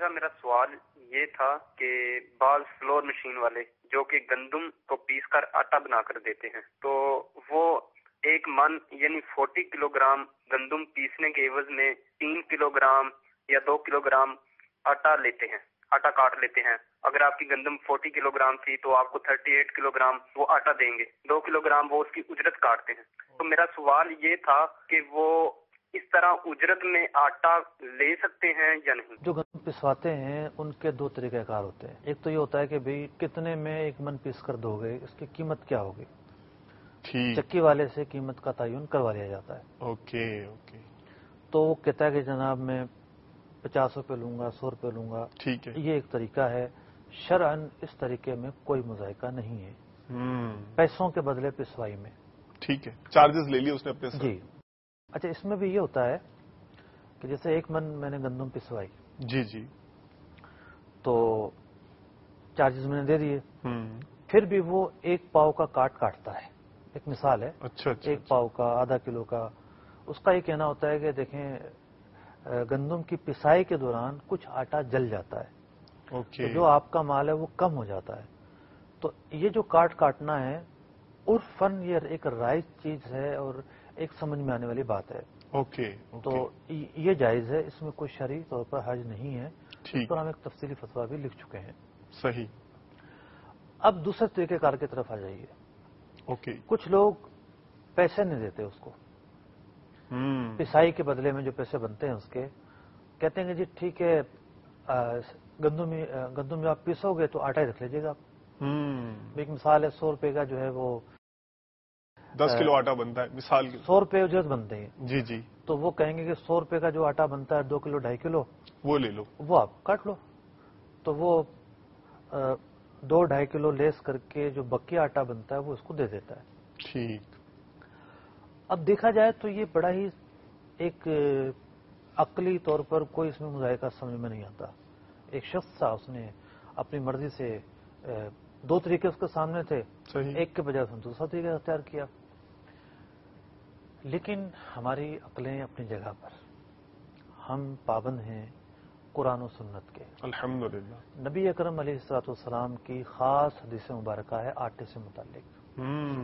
صاحب میرا سوال یہ تھا کہ بعض فلور مشین والے جو کہ گندم کو پیس کر آٹا بنا کر دیتے ہیں، تو وہ ایک من یعنی 40 کلو گرام گندم پیسنے کے عوض میں 3 کلو گرام یا 2 کلو گرام آٹا لیتے ہیں، آٹا کاٹ لیتے ہیں۔ اگر آپ کی گندم 40 کلو گرام تھی تو آپ کو 38 کلو گرام وہ آٹا دیں گے، 2 کلو گرام وہ اس کی اجرت کاٹتے ہیں۔ تو میرا سوال یہ تھا کہ وہ اس طرح اجرت میں آٹا لے سکتے ہیں یا نہیں؟ جو گندم پسواتے ہیں ان کے دو طریقہ کار ہوتے ہیں۔ ایک تو یہ ہوتا ہے کہ بھئی کتنے میں ایک من پیس کر دو گے، اس کی قیمت کیا ہوگی، چکی والے سے قیمت کا تعین کروا لیا جاتا ہے۔ اوکے تو وہ کہتا ہے کہ جناب میں 50 روپے لوں گا، 100 روپے لوں گا، ٹھیک ہے۔ یہ ایک طریقہ ہے۔ شرعاً اس طریقے میں کوئی مذائقہ نہیں ہے، پیسوں کے بدلے پسوائی میں۔ ٹھیک ہے، چارجز لے لیے اس نے اپنے ساتھ۔ جی اچھا، اس میں بھی یہ ہوتا ہے کہ جیسے ایک من میں نے گندم پسوائی، جی تو چارجز میں نے دے دیے، پھر بھی وہ ایک پاؤ کا کاٹتا ہے، ایک مثال ہے، اچھا ایک پاؤ کا، آدھا کلو کا۔ اس کا یہ کہنا ہوتا ہے کہ دیکھیں گندم کی پسائی کے دوران کچھ آٹا جل جاتا ہے، تو جو آپ کا مال ہے وہ کم ہو جاتا ہے۔ تو یہ جو کاٹنا ہے عرفاً یہ ایک رائج چیز ہے اور ایک سمجھ میں آنے والی بات ہے۔ تو یہ جائز ہے، اس میں کوئی شرعی طور پر حرج نہیں ہے، اس پر ہم ایک تفصیلی فتویٰ بھی لکھ چکے ہیں۔ صحیح۔ اب دوسرے طریقہ کار کی طرف آ جائیے۔ کچھ لوگ پیسے نہیں دیتے اس کو، پسائی کے بدلے میں جو پیسے بنتے ہیں اس کے، کہتے ہیں کہ جی ٹھیک ہے گندم جو آپ پیسو گے تو آٹا ہی رکھ لیجیے گا آپ۔ ایک مثال ہے 100 روپے کا جو ہے وہ 10 کلو آٹا بنتا ہے، مثال 100 روپے اجرت بنتے ہیں۔ جی تو وہ کہیں گے کہ 100 روپے کا جو آٹا بنتا ہے 2 کلو 2.5 کلو وہ لے لو، وہ آپ کاٹ لو۔ تو وہ 2-2.5 کلو لیس کر کے جو بکی آٹا بنتا ہے وہ اس کو دے دیتا ہے۔ ٹھیک۔ اب دیکھا جائے تو یہ بڑا ہی ایک عقلی طور پر کوئی اس میں مذائقہ سمجھ میں نہیں آتا۔ ایک شخص تھا، اس نے اپنی مرضی سے 2 طریقے اس کے سامنے تھے، ایک کے بجائے اس نے دوسرا طریقہ اختیار کیا۔ لیکن ہماری عقلیں اپنی جگہ پر، ہم پابند ہیں قرآن و سنت کے۔ الحمدللہ۔ نبی اکرم علیہ الصلوۃ والسلام کی خاص حدیث مبارکہ ہے آٹے سے متعلق،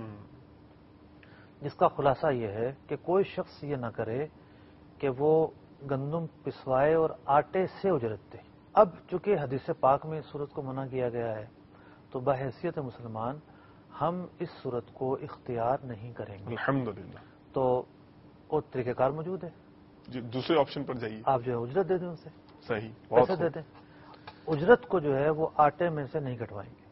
جس کا خلاصہ یہ ہے کہ کوئی شخص یہ نہ کرے کہ وہ گندم پسوائے اور آٹے سے اجرت دے۔ اب چونکہ حدیث پاک میں اس صورت کو منع کیا گیا ہے تو بحیثیت مسلمان ہم اس صورت کو اختیار نہیں کریں گے۔ الحمدللہ۔ تو وہ طریقہ کار موجود ہے، جی دوسرے آپشن پر جائیے، آپ جو ہے اجرت دے دیں، ان سے صحیح، پیسے دے دیں۔ اجرت کو جو ہے وہ آٹے میں سے نہیں کٹوائیں گے۔